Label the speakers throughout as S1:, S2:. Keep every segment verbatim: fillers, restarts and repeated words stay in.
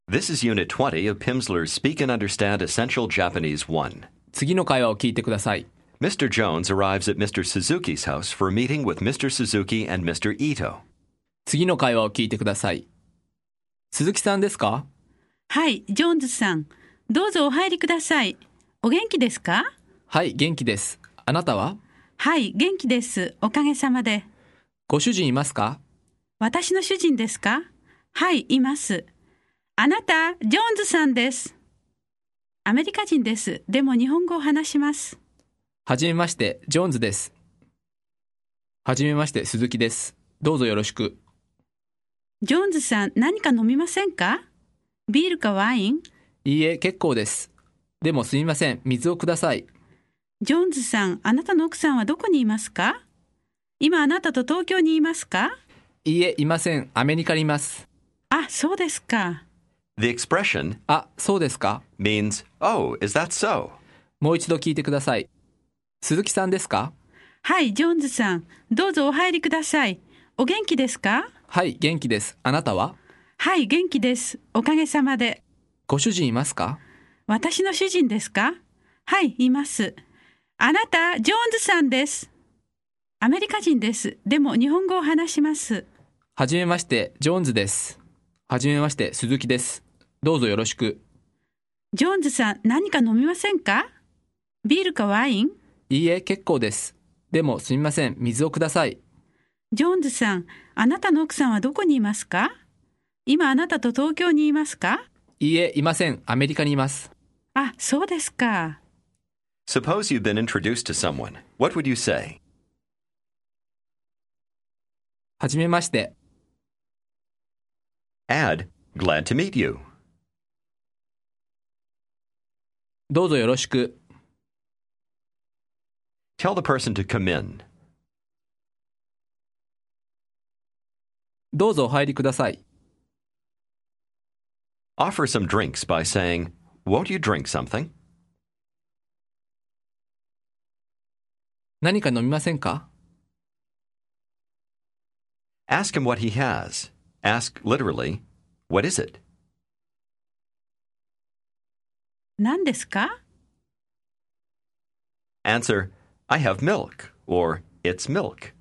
S1: This is Unit twenty of Pimsleur's Speak and Understand Essential Japanese one.
S2: 次の会話を聞いてください。
S1: Mister Jones arrives at Mister Suzuki's house for a meeting with Mister Suzuki and Mister Ito.
S2: 次の会話を聞いてください。鈴木さんですか？
S3: はい、ジョーンズさん。どうぞお入りください。お元気ですか？
S2: はい、元気です。あなたは？
S3: はい、元気です。おかげさまで。
S2: ご主人いますか？
S3: 私の主人ですか？はい、います。あなた、ジョーンズさんです。アメリカ人です。でも日本語を話します。
S2: はじめまして、ジョーンズです。はじめまして、鈴木です。どうぞよろしく。
S3: ジョーンズさん、何か飲みませんか？ビールかワイン？
S2: いいえ、結構です。でもすみません、水をください。
S3: ジョーンズさん、あなたの奥さんはどこにいますか？今あなたと東京にいますか？
S2: いいえ、いません。アメリカにいます。
S3: あ、そうですか。
S1: The expression
S2: あ、そうですか
S1: means, oh, is that so?
S2: もう一度聞いてください。鈴木さんですか？
S3: はい、ジョーンズさん。どうぞお入りください。お元気ですか？
S2: はい、元気です。あなたは？
S3: はい、元気です。おかげさまで。
S2: ご主人いますか？
S3: 私の主人ですか？はい、います。あなた、ジョーンズさんです。アメリカ人です。でも日本語を話します。
S2: はじめまして、ジョーンズです。はじめまして、鈴木です。どうぞよろしく。
S3: ジョーンズさん、何か飲みませんか？ビールかワイン？
S2: いいえ、結構です。でもすみません、水をください。
S3: ジョーンズさん、あなたの奥さんはどこにいますか？今あなたと東京にいますか？
S2: いいえ、いません。アメリカにいます。
S3: あ、そうですか。
S1: Suppose you've been introduced to someone. What would you say?
S2: はじめまして。
S1: Add, glad to meet you.
S2: どうぞよろしく。
S1: Tell the person to come in.
S2: どうぞお入りください。
S1: Offer some drinks by saying, won't you drink something?
S2: 何か飲みませんか？
S1: Ask him what he has. Ask literally, what is it?
S3: 何ですか？
S1: Answer, I have milk, or it's milk.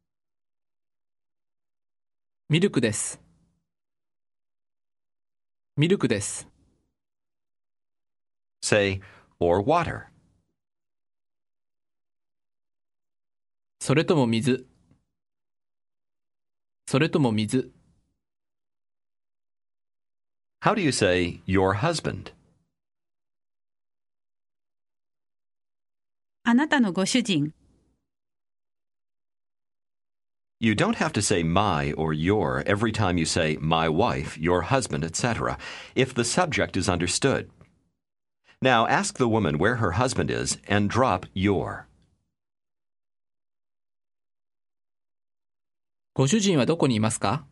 S2: ミルクです。ミルクです。
S1: Say, or water.
S2: それとも水。それとも水。
S1: How do you say, your husband?
S3: あなたのご主人。
S1: You don't have to say my or your every time you say my wife, your husband, et cetera, if the subject is understood. Now ask the woman where her husband is and drop your.
S2: ご主人はどこにいますか？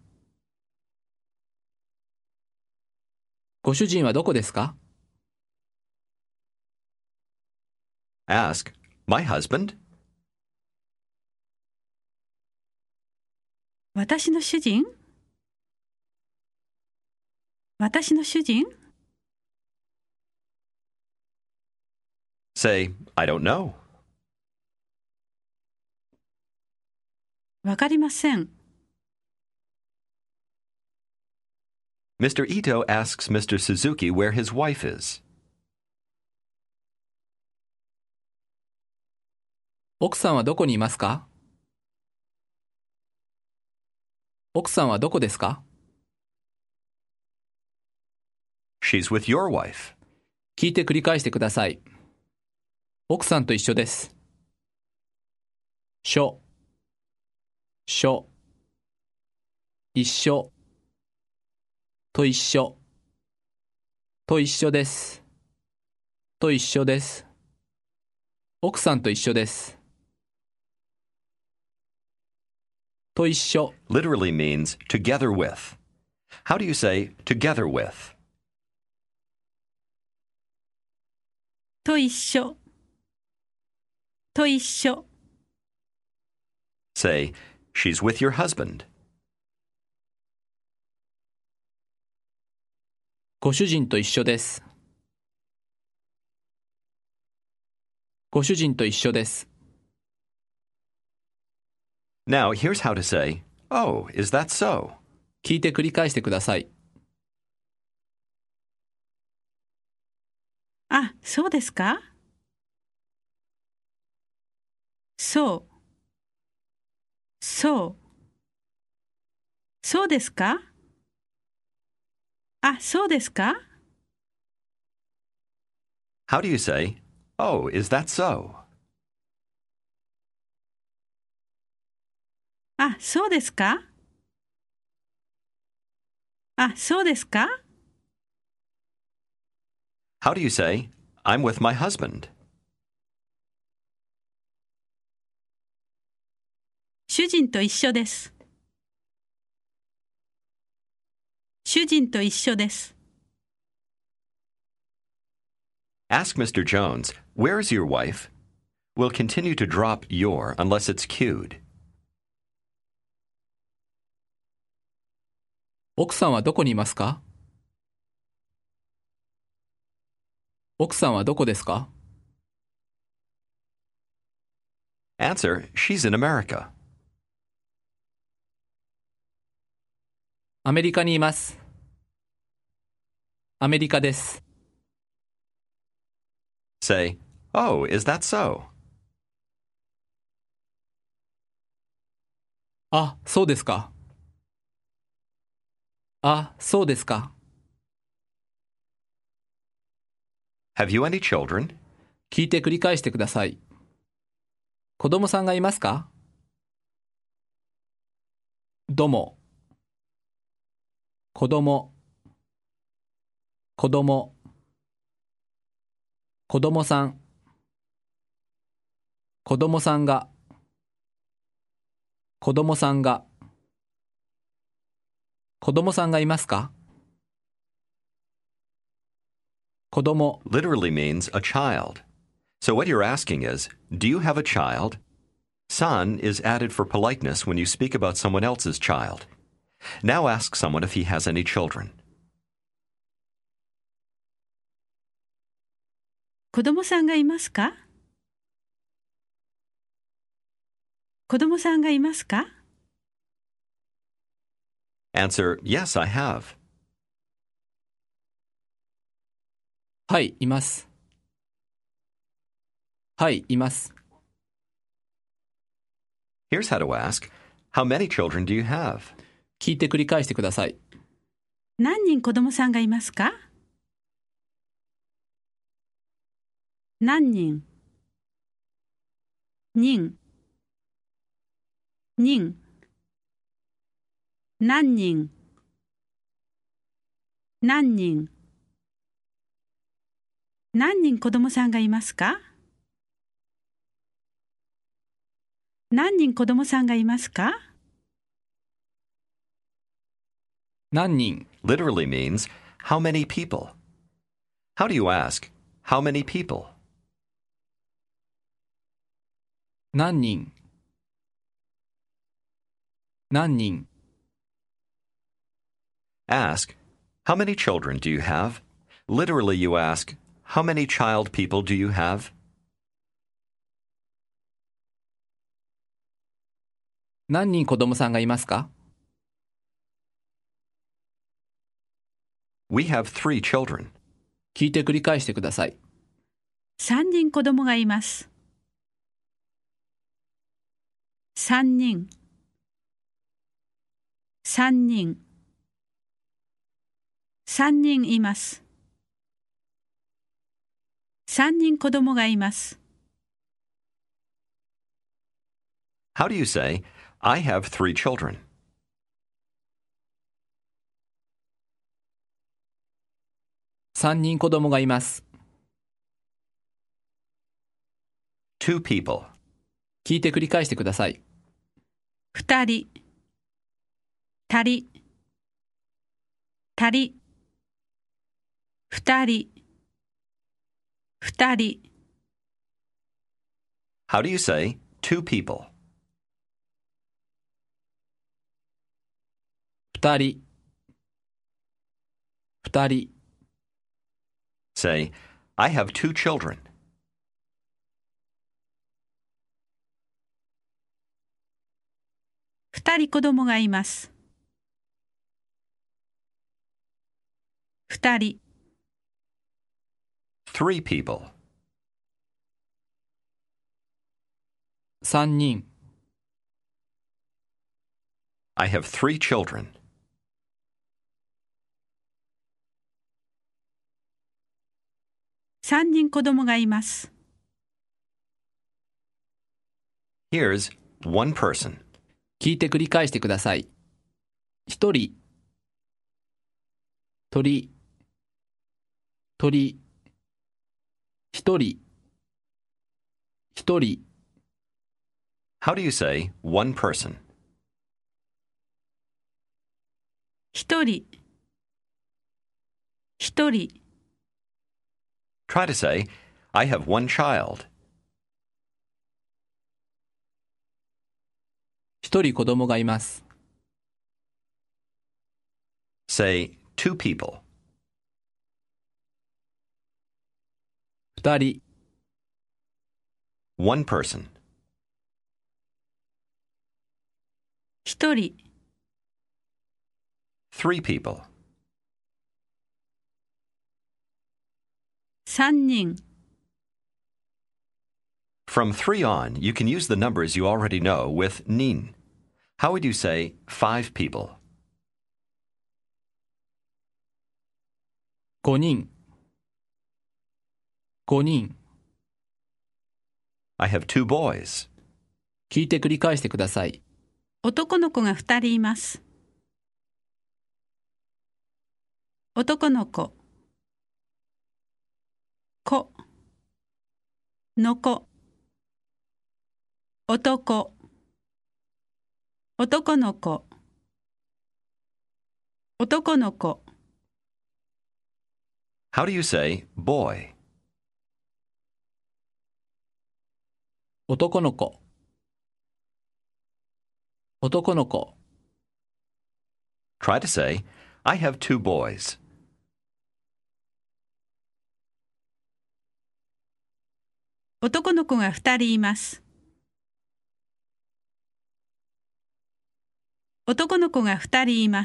S2: ご主人はどこですか？
S1: Ask, my husband?
S3: 私の主人？私の主人？
S1: Say, I don't know.
S3: わかりません。
S1: Mister Ito asks Mister Suzuki where his wife is.
S2: 奥さんはどこにいますか？奥さんはどこですか？
S1: She's with your wife.
S2: 聞いて繰り返してください。奥さんと一緒です。緒、緒、一緒、と一緒、と一緒です。と一緒です。奥さんと一緒です。と一緒。
S1: Literally means together with. How do you say together with?
S3: と一緒。と一緒。
S1: Say, she's with your husband.
S2: ごご主人と一緒です。ご主人と一緒です。
S1: Now, here's how to say, Oh, is that so?
S2: 聞いて繰り返してください。
S3: あ、そうですか？そう。そう。そうですか？あ、そうですか？
S1: How do you say, Oh, is that so?
S3: あ、そうですか？あ、そうですか？
S1: How do you say, I'm with my husband?
S3: 主人と一緒です。主人と一緒です。
S1: Ask Mister Jones, Where's your wife? We'll continue to drop your unless it's cued.
S2: 奥さんはどこにいますか？奥さんはどこですか？
S1: Answer, She's in America.
S2: アメリカにいます。アメリカです。
S1: Say, Oh, is that so?
S2: あ、そうですか。あ、そうですか。
S1: Have you any children?
S2: 聞いて繰り返してください。子供さんがいますか？どうも。子供。子供。子供さん。子供さんが。子供さんが。子供さんがいますか？子供。
S1: Literally means a child. So what you're asking is, Do you have a child? San is added for politeness when you speak about someone else's child. Now ask someone if he has any children.
S3: 子供さんがいますか？子供さんがいますか？
S1: Answer, Yes, I have.
S2: はい、います。はい、います。
S1: Here's how to ask, How many children do you have?
S2: 聞いて繰り返してください。
S3: 何人子供さんがいますか？何人？人。人。何人？何人？何人子供さんがいますか？何人子供さんがいますか？
S2: 何人？
S1: Literally means, How many people? How do you ask, How many people?
S2: 何人？何人？
S1: Ask, How many children do you have? Literally you ask, How many child people do you have?
S2: 何人子供さんがいますか？
S1: We have three children.
S2: 聞いて繰り返してください。
S3: 三人子供がいます。三人。三人。三人います。三人子供がいます。
S1: How do you say, I have three children?
S2: 三人子供がいます。
S1: Two people.
S2: 聞いて繰り返してください。
S3: 二人。たり。たり。二人。二人。
S1: How do you say, two people?
S2: 二人。二人。
S1: Say, I have two children.
S3: 二人子供がいます。二人、
S1: Three people.
S2: 三人、
S1: I have three children.
S3: 三人子供がいます。
S1: Here's one person.
S2: 聞いて繰り返してください。一人、鳥、鳥、一人、一人、
S1: How do you say one person?
S3: 一人、一人、
S1: Try to say, I have one child.
S2: 一人子供がいます。
S1: Say, two people.
S2: 二人、
S1: One person.
S3: 一人、
S1: Three people.
S3: 三人。
S1: From three on, you can use the numbers you already know with nin. How would you say five people?
S2: 五人、五人、
S1: I have two boys.
S2: 聞いて繰り返してください。
S3: 男の子が二人います。男の子、子、の子、男、男の子、男の子。
S1: How do you say boy?
S2: 男の子、男の子、
S1: Try to say, I have two boys.
S3: 男の子が二人います。男の子が二人います。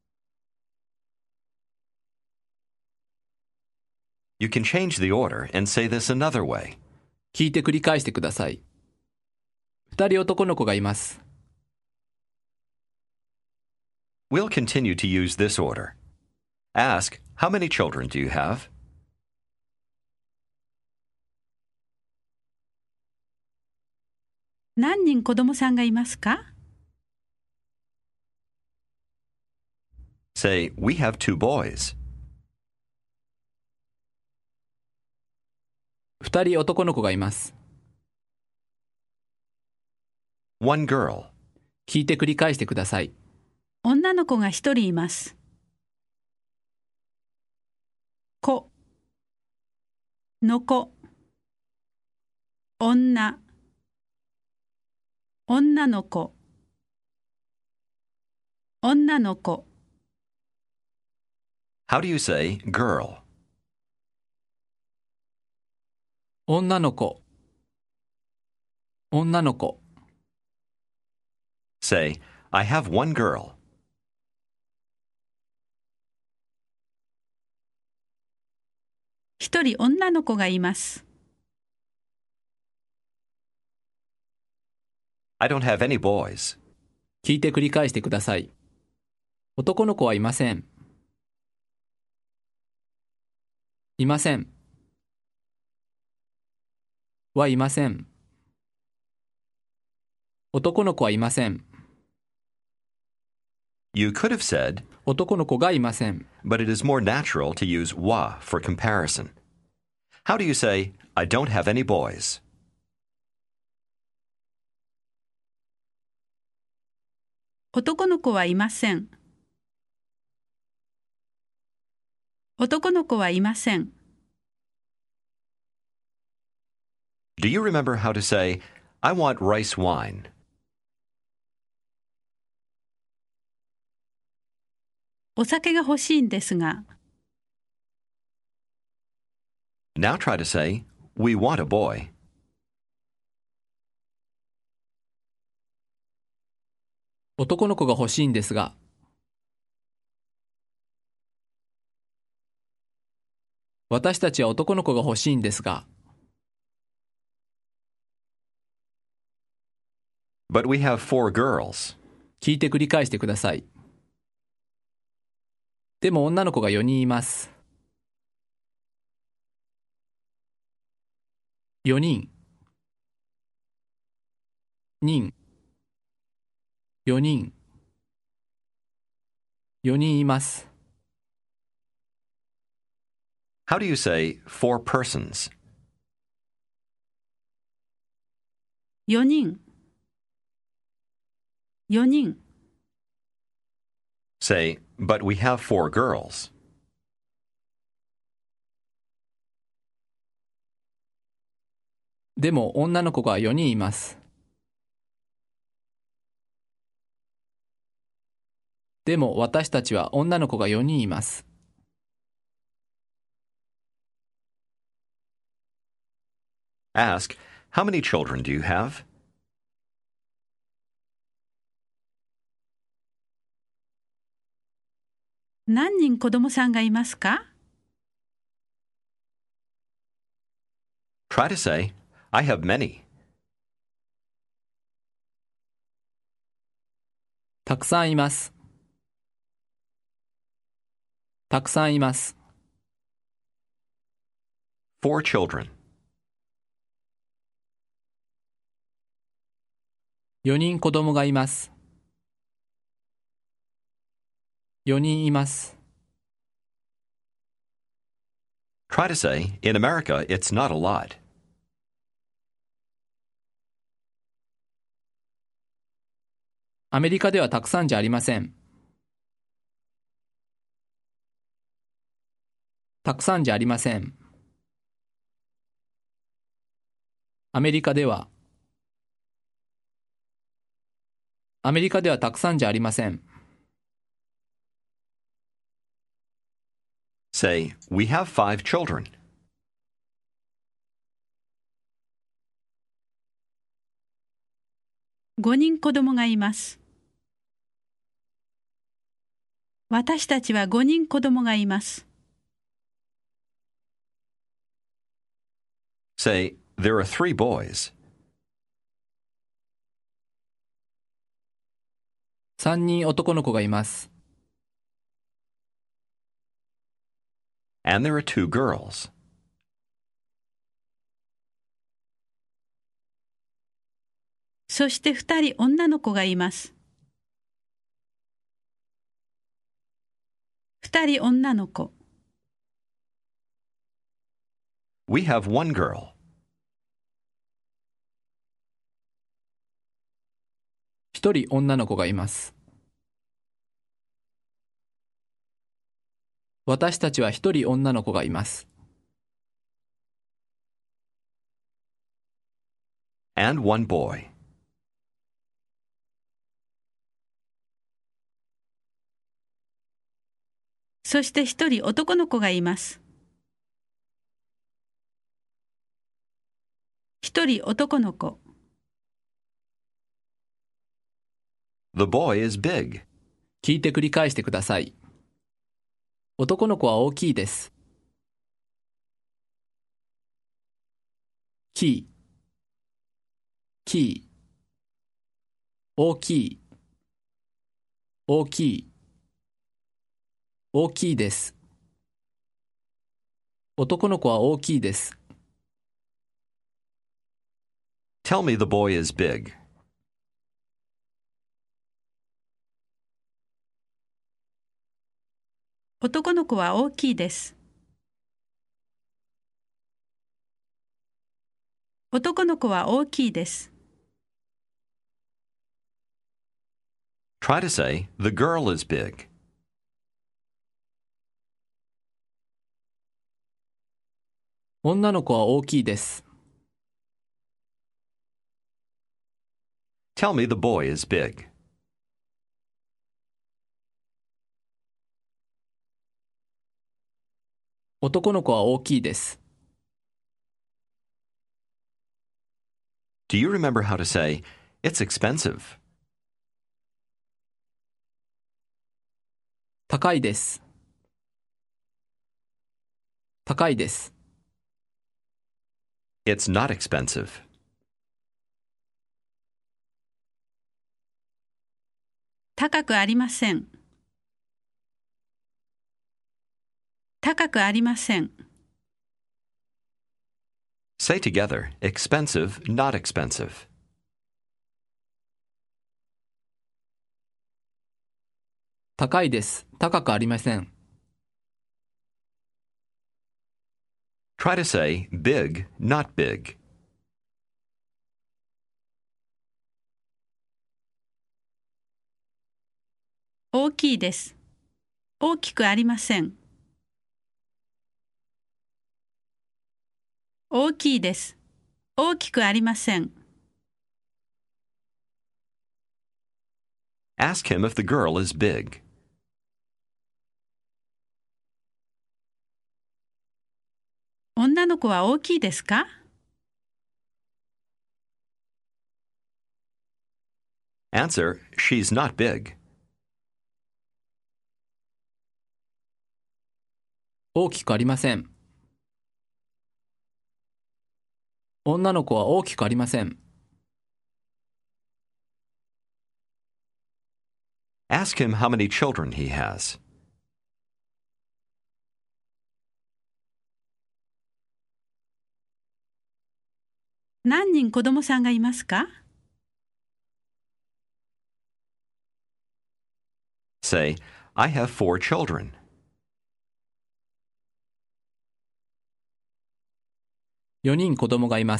S1: You can change the order and say this another way.
S2: 聞いて繰り返してください。二人男の子がいます。
S1: We'll continue to use this order. Ask, how many children do you have?
S3: 何人子供さんがいますか？
S1: Say, we have two boys.
S2: 二人男の子がいます。
S1: One girl.
S2: 聞いて繰り返してください。
S3: 女の子が一人います。子、の子、女、女の子、女の子。
S1: How do you say girl?
S2: 女の子、女の子。
S1: Say, I have one girl.
S3: 一人女の子がいます。
S1: I don't have any boys.
S2: 聞いて繰り返してください。男の子はいません。いません。はいません。男の子はいません。
S1: You could have said,
S2: 男の子がいません。
S1: but it is more natural to use wa for comparison. How do you say, I don't have any boys?
S3: 男の子はいません。男の子はいません。
S1: Do you remember how to say, I want rice wine?
S3: お酒が欲しいんですが。
S1: Now try to say, we want a boy.
S2: 男の子が欲しいんですが、私たちは男の子が欲しいんですが、
S1: But we have four girls.
S2: 聞いて繰り返してください。でも女の子がよにんいます。よにん、人、よにん、よにんいます。
S1: How do you say four persons?
S3: よにん、よにん。
S1: Say, but we have four girls.
S2: でも女の子がよにんいます。でも私たちは女の子がよにんいます。
S1: Ask, how many children do you have?
S3: 何人子供さんがいますか？
S1: Try to say, I have many.
S2: たくさんいます。たくさんいます。
S1: Four children.
S2: よにん子供がいます。よにんいます。
S1: Try to say, in America, it's not a lot.
S2: アメリカではたくさんじゃありません。たくさんじゃありません。アメリカではアメリカではたくさんじゃありません。
S1: Say, we have five children.
S3: ごにん子供がいます。私たちはごにん子供がいます。
S1: Say, there are three boys.
S2: さんにん男の子がいます。
S1: And there are two girls.
S3: そしてふたり女の子がいます。ふたり女の子。
S1: We have one girl.
S2: ひとり女の子がいます。私たちはひとり女の子がいます。
S1: And one boy.
S3: そしてひとり男の子がいます。ひとり男の子。
S1: The boy is big.
S2: 聞いて繰り返してください。男の子は大きいです。キー、キー、大きい、大きい、大きいです。男の子は大きいです。
S1: Tell me the boy is big.
S3: 男の子は大きいです。男の子は大きいです。
S1: Try to say, the girl is big.
S2: 女の子は大きいです。
S1: Tell me the boy is big.
S2: 男の子は大きいです。
S1: Do you remember how to say, "It's expensive"?
S2: 高いです。高いです。
S1: It's not expensive.
S3: 高くありません。高くありません。
S1: Say together, expensive, not expensive.
S2: 高いです。高くありません。
S1: Try to say big, not big.
S3: 大きいです。大きくありません。大きいです。大きくありません。
S1: Ask him if the girl is big.
S3: 女の子は大きいですか？
S1: Answer, she's not big.
S2: 大きくありません。女の子は大きくありません。
S1: Ask him how many children he has.
S3: 何人子供さんがいますか？
S1: Say, I have four children.
S2: よにん子供がいます。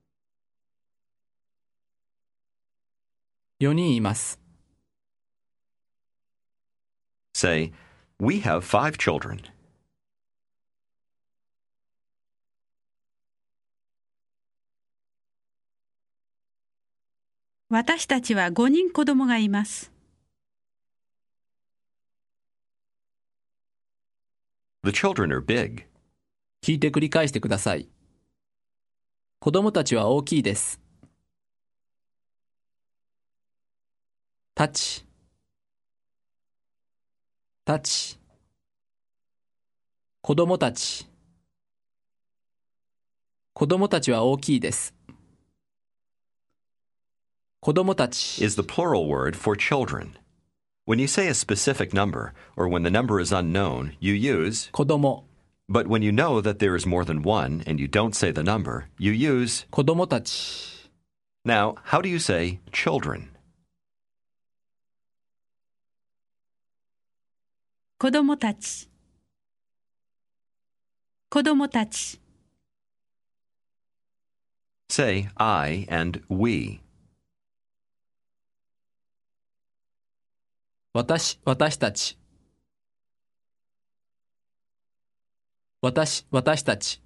S2: よにんいます。
S1: Say, we have five children.
S3: 私たちはごにん子供がいます。
S1: The children are big.
S2: 聞いて繰り返してください。子供たちは大きいです。たち、たち、子供たち。子供たちは大きいです。子供たち
S1: is the plural word for children. When you say a specific number, or when the number is unknown, you use,
S2: 子供
S1: but when you know that there is more than one and you don't say the number, you use.
S2: 子供たち
S1: Now, how do you say children?
S3: 子供たち。子供たち。
S1: Say I and we.
S2: 私、私たち。私、私たち。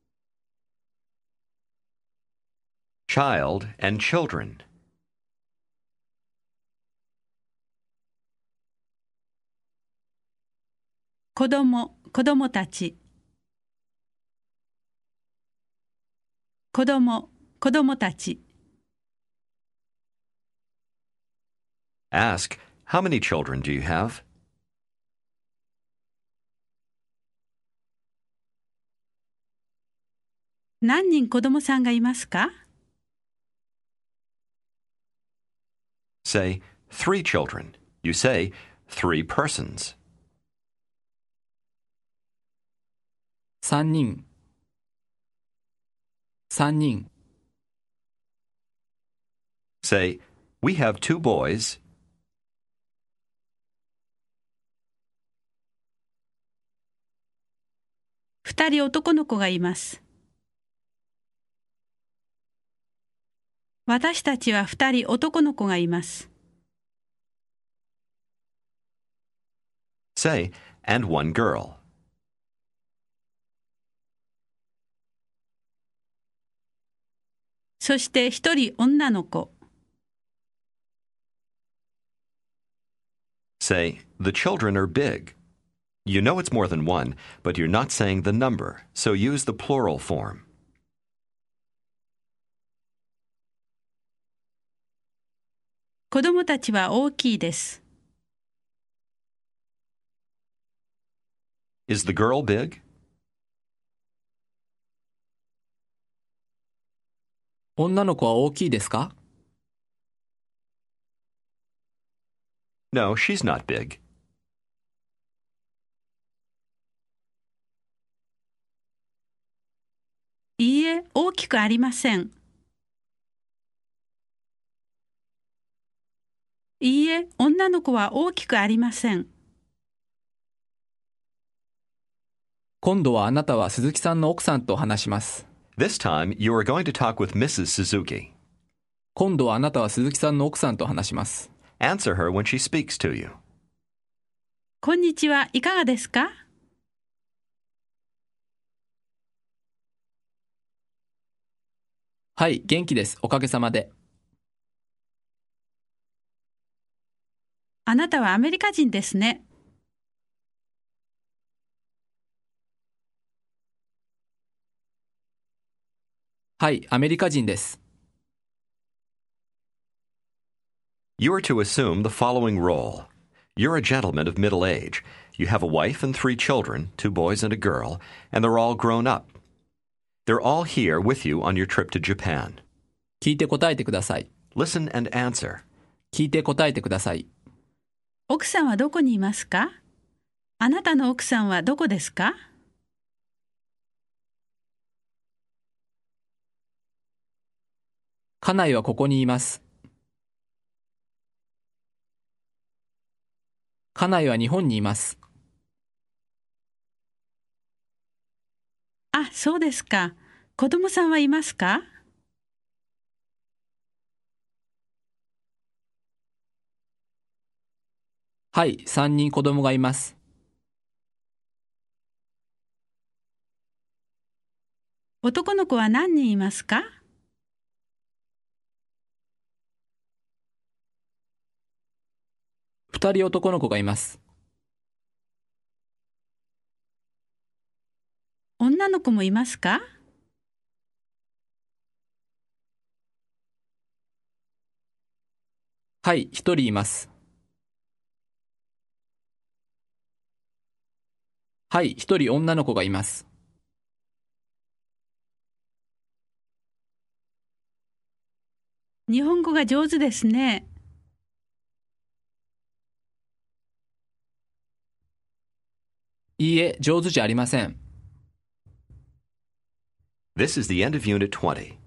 S1: Child and children.
S3: 子供、子供たち。子供、子供たち。
S1: Ask, how many children do you have?
S3: 何人子供さんがいますか？
S1: Say three children. You say three persons.
S2: 三人。三人。
S1: Say, we have two boys.
S3: 二人男の子がいます。私たちは二人男の子がいます。
S1: Say, and one girl.
S3: そして一人女の子。
S1: Say, the children are big. You know it's more than one, but you're not saying the number, so use the plural form.
S3: 子供たちは大きいです。
S1: Is the girl big?
S2: 女の子は大きいですか？
S1: No, she's not big.
S3: いいえ、大きくありません。いいえ、女の子は大きくありません。
S2: 今度はあなたは鈴木さんの奥さんと話します。
S1: This time, you are going to talk with Missus Suzuki.
S2: 今度はあなたは鈴木さんの奥さんと話します。
S1: Answer her when she speaks to you.
S3: こんにちは、いかがですか？
S2: はい、元気です。おかげさまで。
S3: あなたはアメリカ人ですね。
S2: はい、アメリカ人です。
S1: You are to assume the following role. You're a gentleman of middle age. You have a wife and three children, two boys and a girl, and they're all grown up. They're all here with you on your trip to Japan.
S2: 聞いて答えてください。
S1: Listen and answer.
S2: 聞いて答えてください。
S3: 奥さんはどこにいますか？あなたの奥さんはどこですか？
S2: 家内はここにいます。家内は日本にいます。
S3: あ、そうですか。子供さんはいますか？
S2: はい、さんにん子供がいます。
S3: 男の子は何人いますか？
S2: ふたり男の子がいます。
S3: 女の子もいますか？
S2: はい、ひとりいます。はい、ひとり女の子がいます。
S3: 日本語が上手ですね。
S2: いいえ、上手じゃありません。
S1: This is the end of Unit twenty.